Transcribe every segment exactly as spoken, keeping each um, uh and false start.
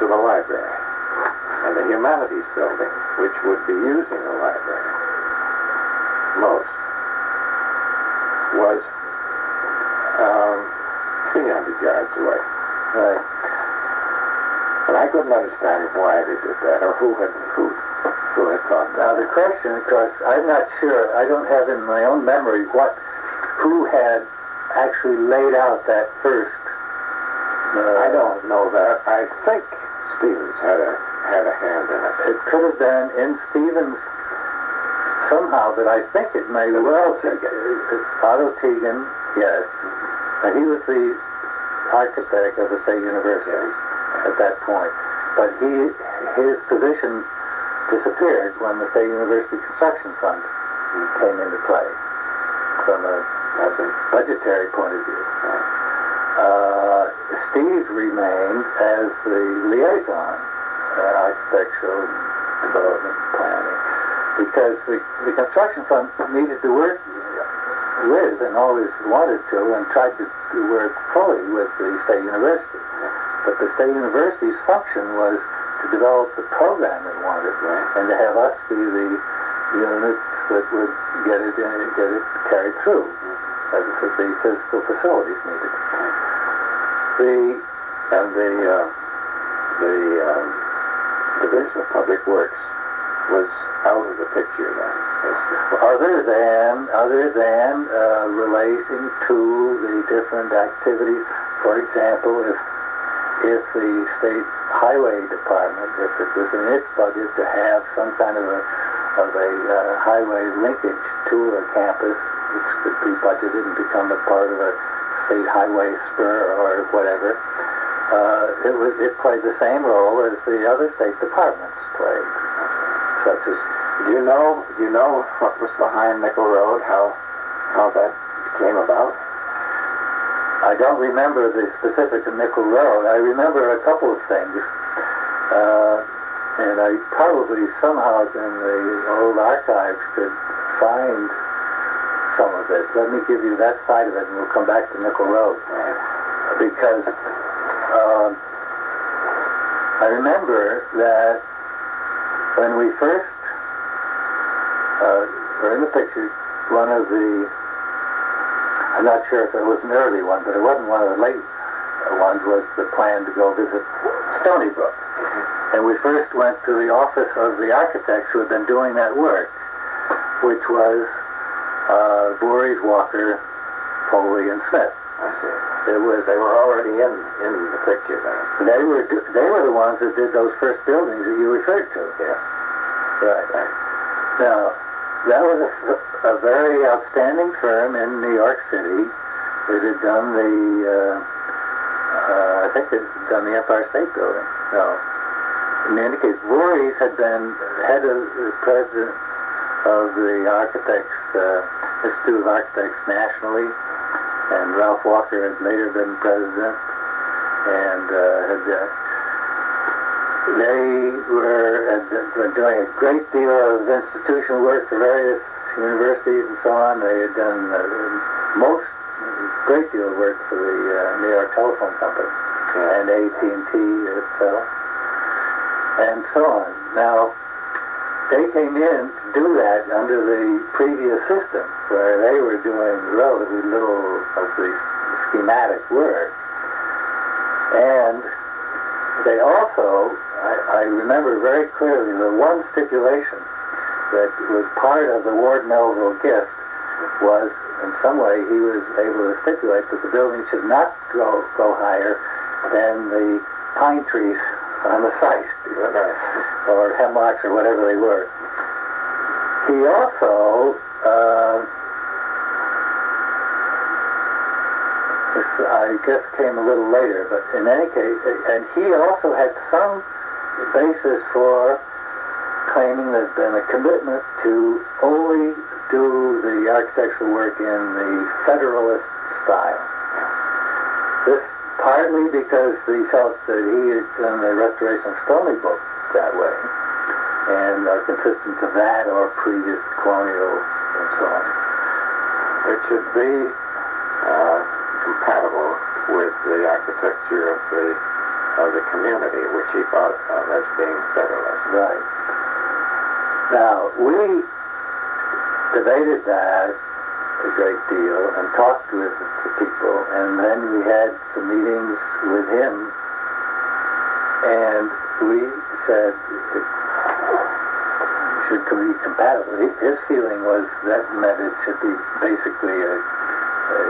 to the library. And the Humanities Building, which would be using the library most, was um, three hundred yards away. Right. And I couldn't understand why they did that, or who had who, who had thought that. Now the question, of course, I'm not sure, I don't have in my own memory what, who had actually laid out that first. Uh, I don't know that. I think Stevens had a had a hand in it. It could have been in Stevens somehow, but I think it may well be Otto Tegan, yes. And he was the architect of the State University at that point. But he, his position disappeared when the State University Construction Fund came into play from a, as a budgetary point of view. Uh, Steve remained as the liaison, uh, architectural and development planning, because the, the construction fund needed to work with, and always wanted to, and tried to, to work fully with the State University. But the State University's function was to develop the program it wanted, and to have us be the units that would get it in, get it carried through, as the physical facilities needed. The and the uh, the um, Division of Public Works was out of the picture then. Other than other than uh, relating to the different activities, for example, if if the state highway department, if it was in its budget to have some kind of a of a uh, highway linkage to a campus, which could be budgeted and become a part of a state highway spur or whatever, uh, it was it played the same role as the other state departments played, such as. Do you know? Do you know what was behind Nickel Road? How how that came about? I don't remember the specifics of Nickel Road. I remember a couple of things, uh, and I probably somehow in the old archives could find some of this. Let me give you that side of it, and we'll come back to Nickel Road, because uh, I remember that when we first. Uh, or in the picture, one of the, I'm not sure if it was an early one, but it wasn't one of the late ones, was the plan to go visit Stony Brook. And we first went to the office of the architects who had been doing that work, which was uh, Voorhees, Walker, Foley, and Smith. I see. It was, they were already in, in the picture then. They were, they were the ones that did those first buildings that you referred to. Yes. Right. Right. Now, that was a, a very outstanding firm in New York City. It had done the, uh, uh, I think it had done the Empire State Building. No. In any case, Voorhees had been head of the president of the Architects, uh, Institute of Architects nationally, and Ralph Walker had later been president, and uh, had uh, they were had been doing a great deal of institutional work for various universities and so on. They had done uh, most, great deal of work for the uh, New York Telephone Company and A T and T itself, and so on. Now, they came in to do that under the previous system, where they were doing relatively little of the schematic work, and they also, I, I remember very clearly, the one stipulation that was part of the Ward Melville gift was, in some way, he was able to stipulate that the building should not go, go higher than the pine trees on the site, or hemlocks, or whatever they were. He also, uh, this, I guess, came a little later, but in any case, and he also had some basis for claiming there's been a commitment to only do the architectural work in the Federalist style. This partly because he felt that he had done the restoration of Stony Brook that way, and are consistent to that or previous colonial and so on. It should be uh, compatible with the architecture of the of the community, which he thought of as being Federalist. Right. Now, we debated that a great deal and talked with the people, and then we had some meetings with him, and we said it should be compatible. His feeling was that meant it should be basically a, a,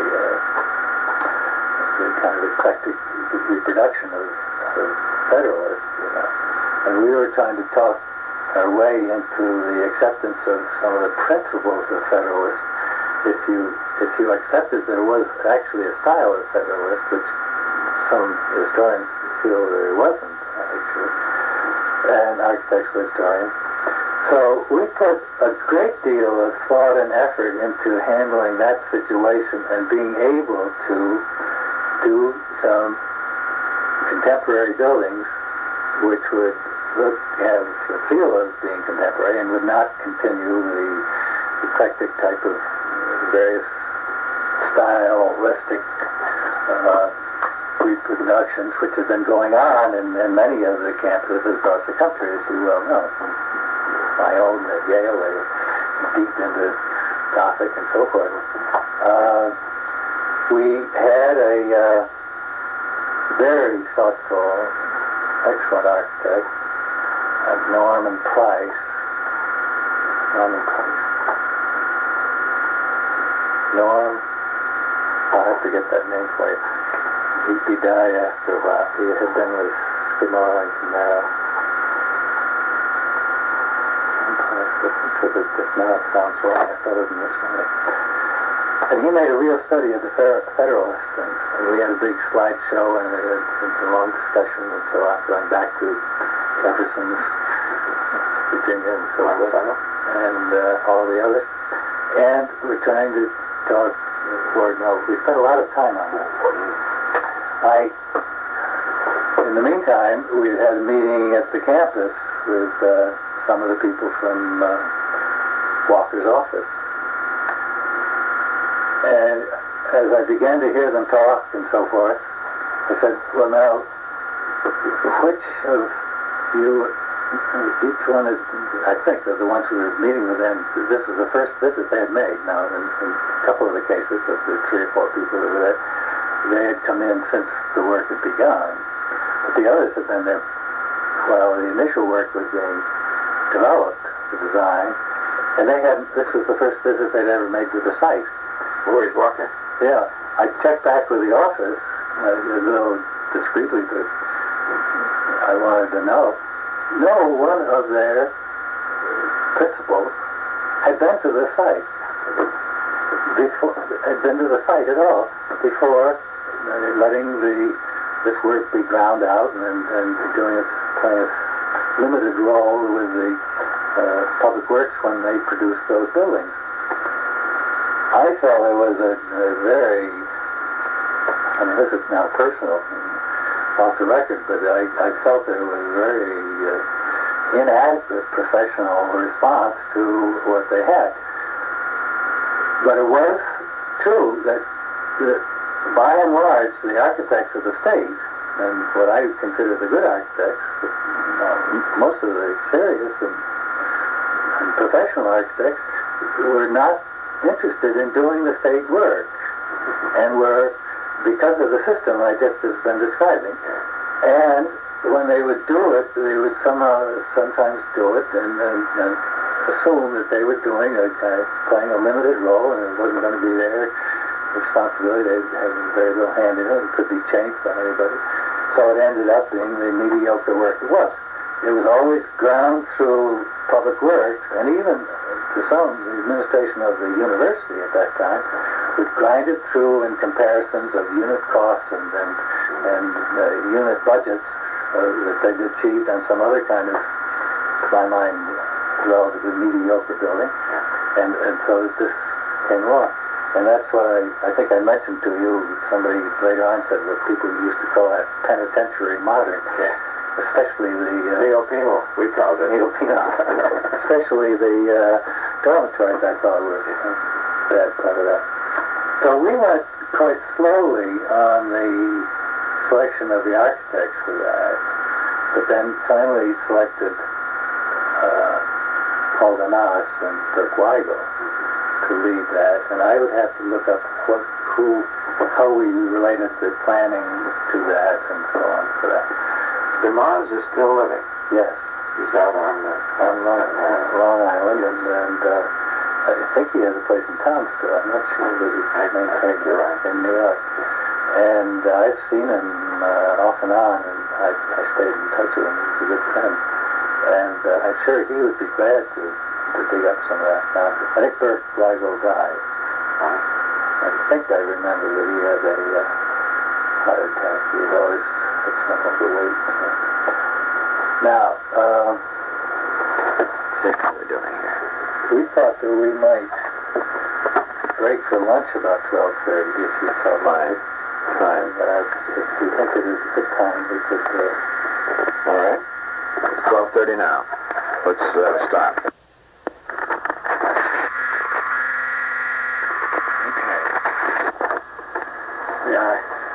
a kind of eclectic reproduction of, of Federalist, you know. And we were trying to talk our way into the acceptance of some of the principles of Federalist. If you if you accepted there was actually a style of Federalist, which some historians feel there wasn't, actually, and architectural historians. So we put a great deal of thought and effort into handling that situation and being able to do some contemporary buildings which would look, have the feel of being contemporary and would not continue the eclectic type of various stylistic uh, reproductions which have been going on in, in many of the campuses across the country, as you well know. My own at Yale, they were deep into Gothic and so forth. Uh, we had a uh, very thoughtful, excellent architect, uh, Norman Price. Norman Price. Norm, I'll have to get that name for you. He, he died after a while. He had been with Skidmore and Camaro. Now it sounds wrong. I thought of him this way. And he made a real study of the Federalist things. And we had a big slideshow and a, a long discussion and so on, going back to Jefferson's Virginia and so forth, and uh, all the others. And we're trying to talk Ward Note. We spent a lot of time on that. I, in the meantime, we had a meeting at the campus with uh, some of the people from uh, Walker's office. And as I began to hear them talk and so forth, I said, well, now, which of you, each one is, I think, of the ones who were meeting with them, this was the first visit they had made. Now, in, in a couple of the cases of the three or four people that were there, they had come in since the work had begun. But the others had been there while the initial work was being developed, the design, and they hadn't, this was the first visit they'd ever made to the site. Where's Walker? Yeah. I checked back with the office, uh, a little discreetly, but I wanted to know. No one of their principals had been to the site, before, had been to the site at all, before uh, letting the this work be ground out and, and doing it, playing a limited role with the uh, public works when they produced those buildings. I felt it was a, a very, I mean, this is now personal, off the record, but I, I felt that it was a very uh, inadequate professional response to what they had. But it was true that, that by and large, the architects of the state, and what I consider the good architects, uh, most of the serious and, and professional architects, were not interested in doing the state work, and were, because of the system I just have been describing. And when they would do it, they would somehow sometimes do it and, and, and assume that they were doing a kind of playing a limited role, and it wasn't going to be their responsibility. They had very little hand in it. It could be changed by anybody. So it ended up being the mediocre work it was. It was always ground through public works, and even to some, the administration of the university at that time would grind it through in comparisons of unit costs and and, and uh, unit budgets uh, that they'd achieved on some other kind of, to my mind, relatively mediocre building. And, and so this came along. And that's what I, I think I mentioned to you, somebody later on said what people used to call that penitentiary modern. Yeah. Especially the... Uh, Neo-penal, we called it. Neo-penal. Especially the uh, dormitories, I thought, were a bad part of that. So we went quite slowly on the selection of the architects for that, but then finally selected uh, Paul Danas and Dirk Weigel to lead that, and I would have to look up what, who, how we related the planning to that and so on for that. DeMars is still living. Yes. He's out on, the, on Long, uh, Long Island, and, and uh, I think he has a place in town still. I'm not sure that he's I, I think you're right. in New York. And uh, I've seen him uh, off and on, and I, I stayed in touch with him. He's a good friend. And uh, I'm sure he would be glad to, to dig up some of that. Now, I think Bert Weigel died. I think I remember that he had a uh, heart attack. He had always had some overweight. So. Now, um, what are we doing here? we thought that we might break for lunch about twelve thirty if you felt like it. Fine. Uh, if you think it is a good time, we could... Uh, All right. It's twelve thirty now. Let's uh, start. Okay. Yeah.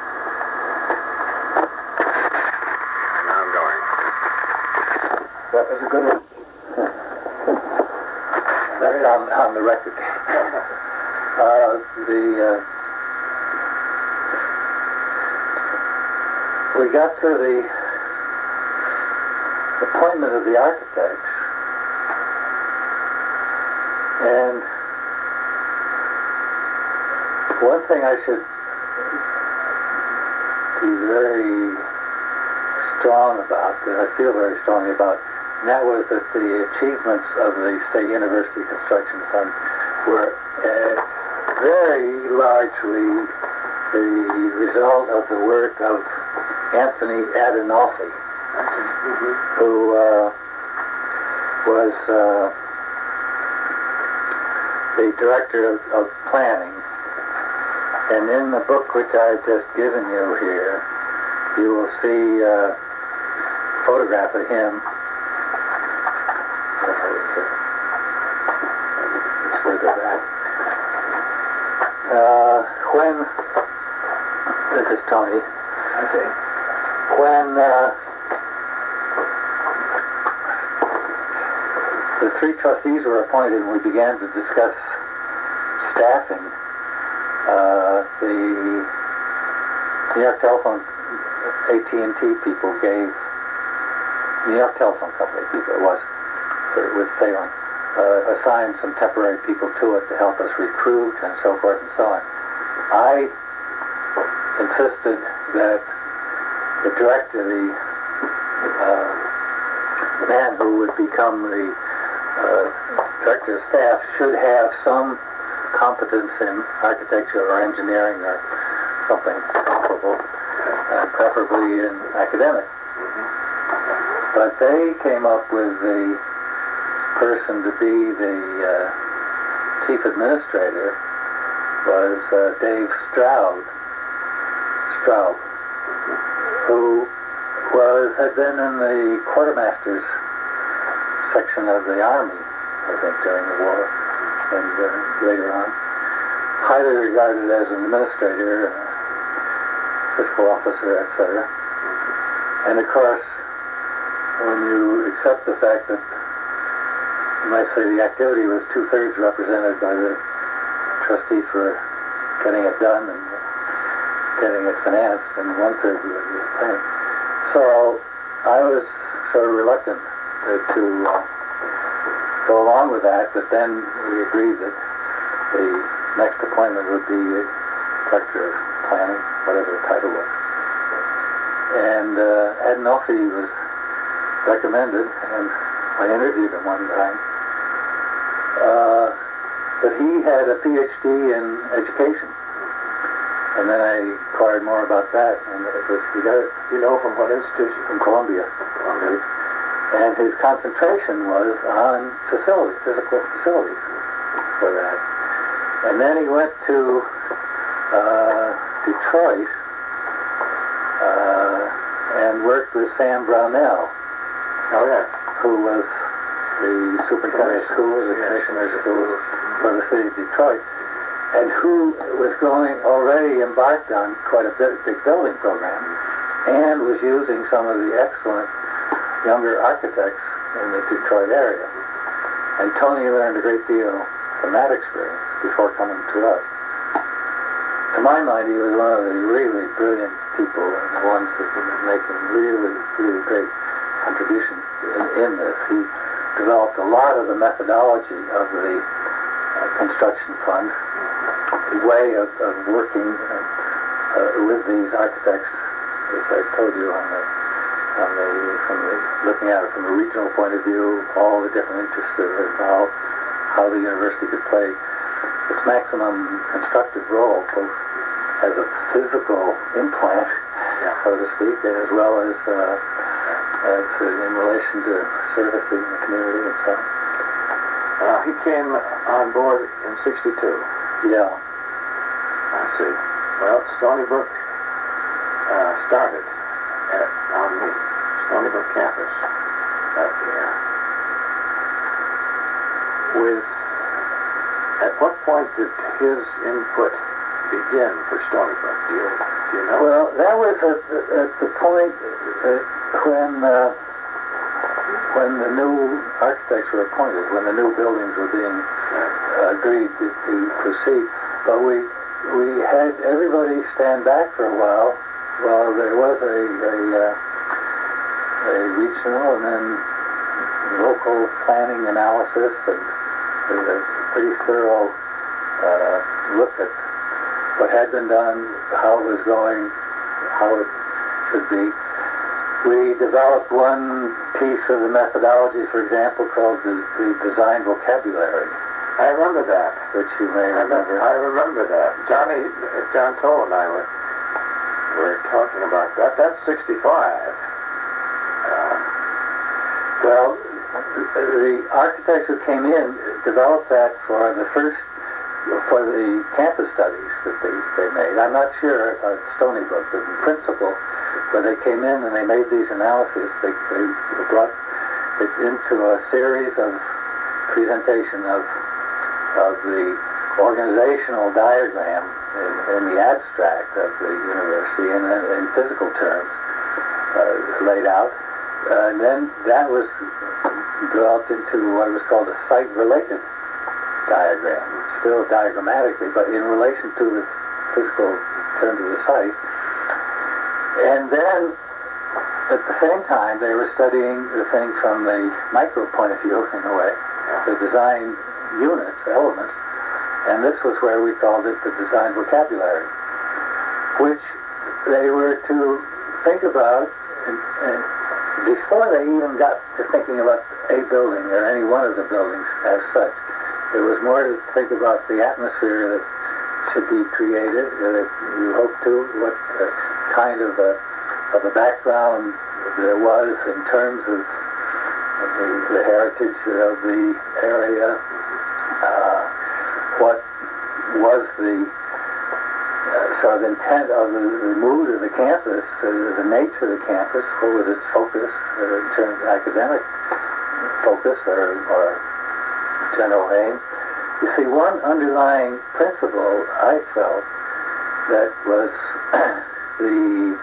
Now I'm going. That was a good one. That's on, on the record. uh, the... Uh, We got to the appointment of the architects, and one thing I should be very strong about, that I feel very strongly about, and that was that the achievements of the State University Construction Fund were uh, very largely the result of the work of Anthony Adinolfi, who uh, was uh, the director of, of planning. And in the book which I've just given you here, you will see uh, a photograph of him. It's further back. Uh, when, this is Tony. Okay. When uh, the three trustees were appointed and we began to discuss staffing, uh, the New York Telephone, A T and T people gave, New York Telephone Company people it was, for, with Phelan, uh, assigned some temporary people to it to help us recruit and so forth and so on. I insisted that the director, the uh, man who would become the uh, director of staff, should have some competence in architecture or engineering or something comparable, uh, preferably in academic. But they came up with the person to be the uh, chief administrator was uh, Dave Stroud. Stroud. Who was had been in the quartermaster's section of the Army, I think, during the war, and uh, later on. Highly regarded as an administrator, uh, fiscal officer, et cetera. And of course, when you accept the fact that you might say the activity was two-thirds represented by the trustee for getting it done and getting it financed, and one-third would be the thing. So I was sort of reluctant to, to uh, go along with that, but then we agreed that the next appointment would be the director of planning, whatever the title was. And uh, Adinolfi was recommended, and I interviewed him one time. Uh, but he had a P H D in education. And then I inquired more about that, and it was, you got it, you know, from what institution? From Columbia. Columbia. And his concentration was on facilities, physical facilities for that. And then he went to uh, Detroit uh, and worked with Sam Brownell. Oh, yeah. Who was the superintendent of schools, the commissioner of schools for the city of Detroit, and who was going, already embarked on quite a big, big building program, was using some of the excellent younger architects in the Detroit area. And Tony learned a great deal from that experience before coming to us. To my mind, he was one of the really brilliant people and the ones that were making really, really great contributions in, in this. He developed a lot of the methodology of the uh, construction fund, the way of, of working uh, uh, with these architects, as I told you, on the, on the, from the, looking at it from a regional point of view, all the different interests that are involved, how the university could play its maximum constructive role, both as a physical implant, yeah, so to speak, as well as uh, as uh, in relation to servicing the community and so on. Uh, he came on board in sixty-two. Yeah. I see. Well, Stony Brook uh, started at, on the Stony Brook campus that year. With, at what point did his input begin for Stony Brook? Do you, do you know? Well, that was at, at the point uh, when uh, when the new architects were appointed, when the new buildings were being uh, agreed to, to proceed. But we we had everybody stand back for a while while there was a a, uh, a regional and then local planning analysis and a pretty thorough uh, look at what had been done, how it was going, how it should be. We developed one piece of the methodology, for example, called the, the design vocabulary. I remember that. Which you may remember. I remember that. Johnny, John Toll and I were, were talking about that. That's sixty-five. Uh, well, the architects who came in developed that for the first, for the campus studies that they, they made. I'm not sure at Stony Brook, but in principle, when they came in and they made these analyses, they, they brought it into a series of presentation of of the organizational diagram in, in the abstract of the university and in, in physical terms uh, laid out. Uh, and then that was developed into what was called a site-related diagram, still diagrammatically, but in relation to the physical terms of the site. And then, at the same time, they were studying the thing from the micro point of view, in a way, the design units, elements, and this was where we called it the design vocabulary, which they were to think about, and, and before they even got to thinking about a building or any one of the buildings as such. It was more to think about the atmosphere that should be created, that you hope to, what uh, kind of a, of a background there was in terms of, of the, the heritage of the area, uh, what was the uh, sort of intent of the, the mood of the campus, uh, the nature of the campus, what was its focus uh, in terms of academic focus or, or general aim. You see, one underlying principle I felt that was the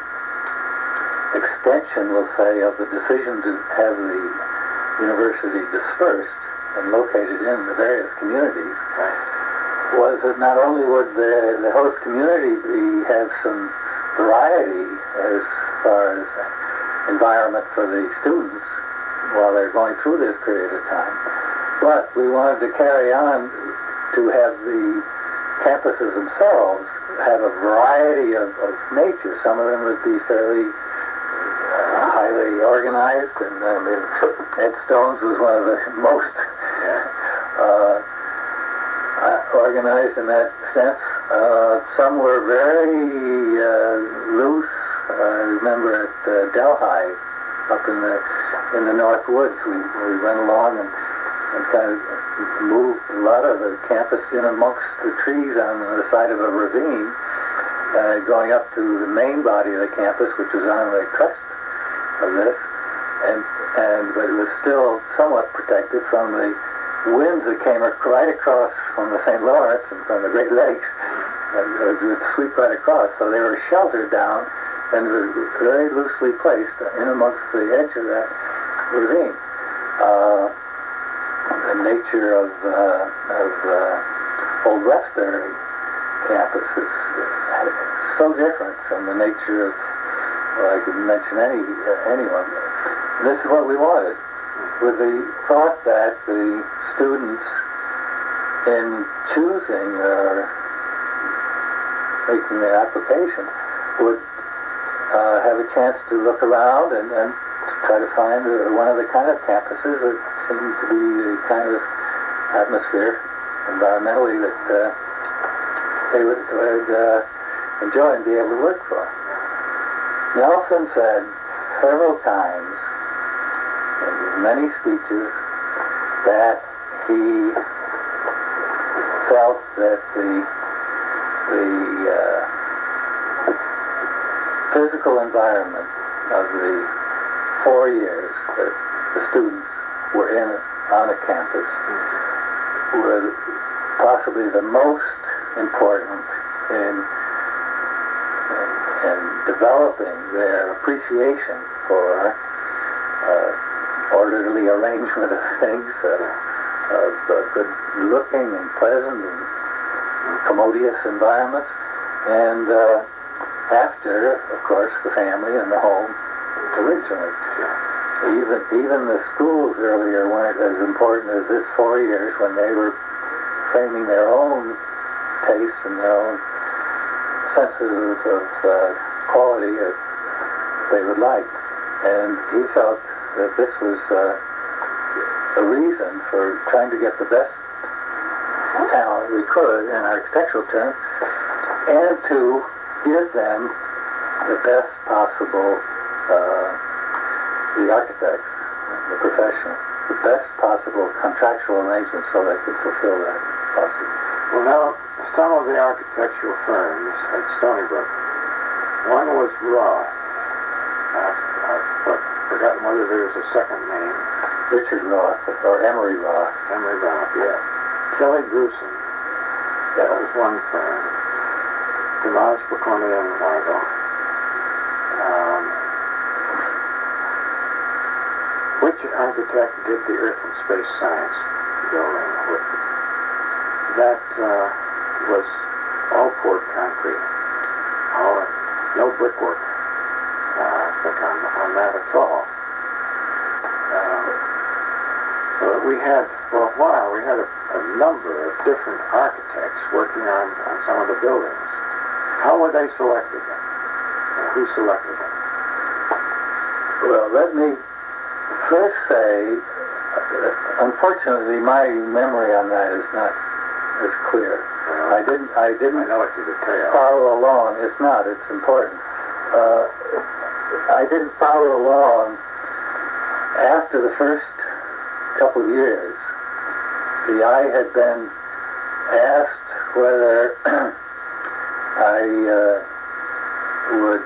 extension, we'll say, of the decision to have the university dispersed and located in the various communities was that not only would the, the host community be, have some variety as far as environment for the students while they're going through this period of time, but we wanted to carry on to have the campuses themselves have a variety of, of nature. Some of them would be fairly uh, highly organized, and I mean, Ed Stone's was one of the most uh, uh, organized in that sense. Uh, some were very uh, loose. Uh, I remember at uh, Delhi, up in the in the North Woods, we, we went along and, and kind of moved a lot of the campus in amongst the trees on the side of a ravine, uh, going up to the main body of the campus, which was on the crest of this, and and but it was still somewhat protected from the winds that came right across from the Saint Lawrence and from the Great Lakes, and it would sweep right across. So they were sheltered down and very loosely placed in amongst the edge of that ravine. Uh, the nature of, uh, of uh, Old Westbury campus is so different from the nature of, well, I could mention any uh, anyone. And this is what we wanted, with the thought that the students, in choosing or making their application, would uh, have a chance to look around and, and try to find uh, one of the kind of campuses that seemed to be the kind of atmosphere environmentally that uh, they would, would uh, enjoy and be able to work for. Nelson said several times in many speeches that he felt that the the uh, physical environment of the four years that the students were in on a campus were possibly the most important in, in, in developing their appreciation for uh, orderly arrangement of things, uh, of uh, good looking and pleasant and commodious environments, and uh, after, of course, the family and the home originally. Even even the schools earlier weren't as important as this four years when they were framing their own tastes and their own senses of, of uh, quality that they would like. And he felt that this was uh, a reason for trying to get the best talent we could in architectural terms, and to give them the best possible, uh, the architects, the professional, the best possible contractual arrangements so they could fulfill that possible. Well, now, some of the architectural firms at Stony Brook, one was Roth. I've, I've forgotten whether there was a second name. Richard Roth, or Emery Roth. Emery Roth, yes. Kelly Grusin. That was one firm. Demarge Baconia and Weigel. Um, which architect did the Earth and Space Science building? That uh, was all poured concrete. All, no brickwork uh, on, on that at all. Uh, so that we had, for a while, we had a, a number of different architects working on, on some of the buildings. How were they selected then? Uh, who selected them? Well, let me first say, uh, unfortunately, my memory on that is not as clear. Well, I didn't, I didn't I know it's a detail. follow along. It's not, it's important. Uh, I didn't follow along after the first couple of years. See, I had been asked whether I uh, would,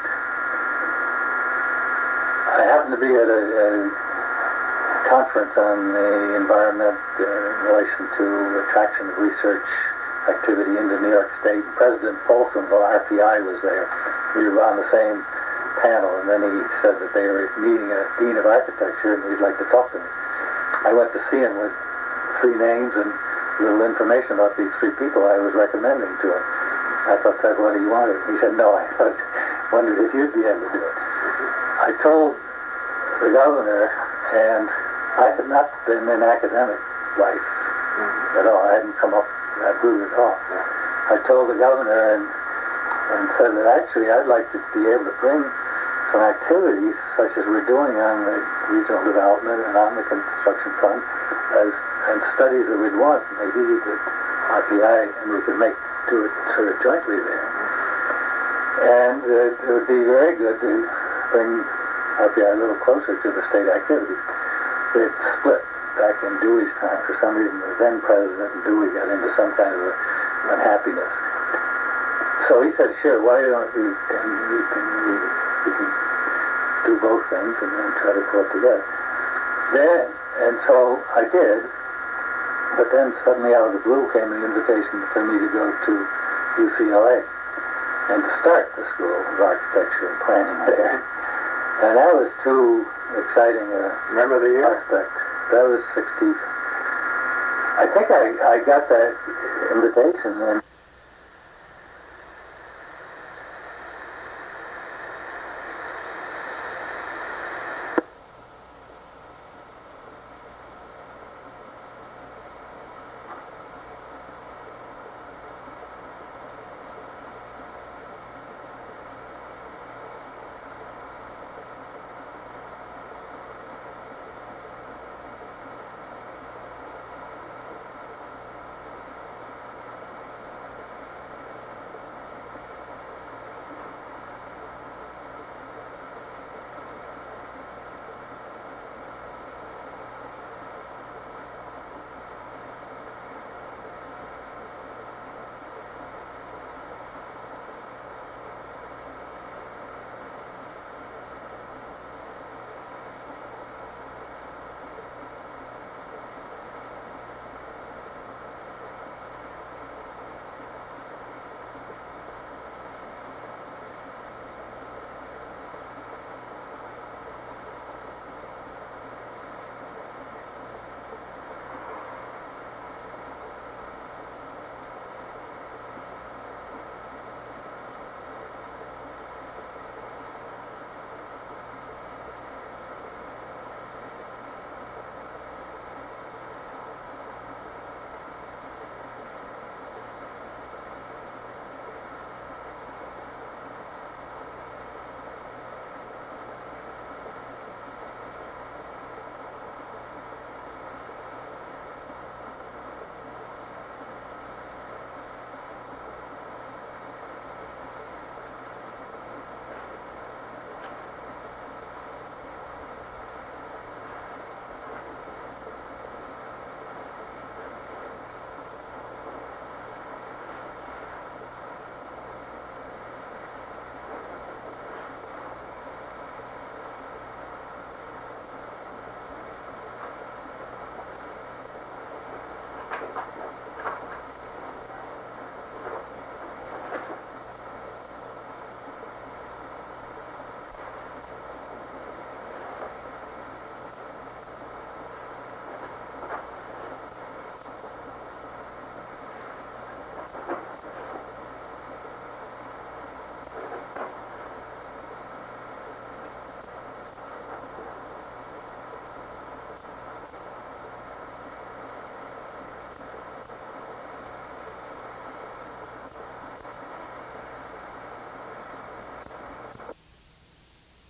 I happened to be at a, a conference on the environment in relation to attraction of research activity into New York State. President Folsom of R P I was there. We were on the same panel, and then he said that they were meeting a dean of architecture and he'd like to talk to me. I went to see him with three names and little information about these three people I was recommending to him. I thought that's what he wanted. He said, no, I thought, wondered if you'd be able to do it. I told the governor, and I had not been in academic life at all. I hadn't come up that route at all. I told the governor and, and said that actually I'd like to be able to bring some activities such as we're doing on the regional development and on the construction fund as and studies that we'd want maybe that R P I and we could make do it sort of jointly there. And uh, it would be very good to bring R P I a little closer to the state activities. It split back in Dewey's time. For some reason, the then president and Dewey got into some kind of a unhappiness. So he said, sure, why don't we, and we can, we, we can do both things and then try to pull it together. Then, and so I did, but then suddenly out of the blue came an invitation for me to go to U C L A. and to start the School of Architecture and Planning there. And that was too exciting a Remember the year? prospect. That was sixty. I think I, I got that invitation and